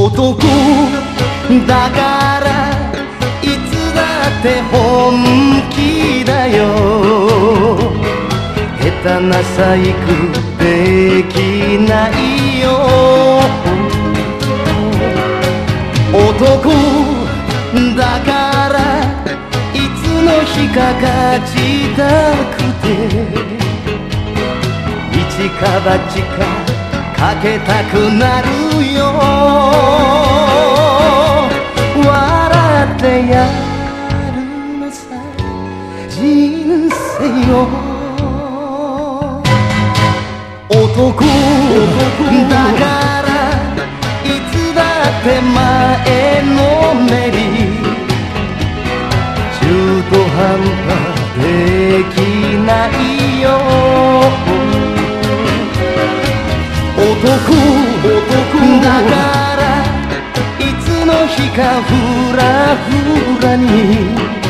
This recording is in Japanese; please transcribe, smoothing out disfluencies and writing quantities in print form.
男だからいつだって本気だよ。下手な細工できないよ。男だからいつの日か勝ちたくて一か八かかけたくなるよ。笑ってやるのさ人生を。男だからいつだって前のめり中途半端できないよ。男だからいつの日かフラフラに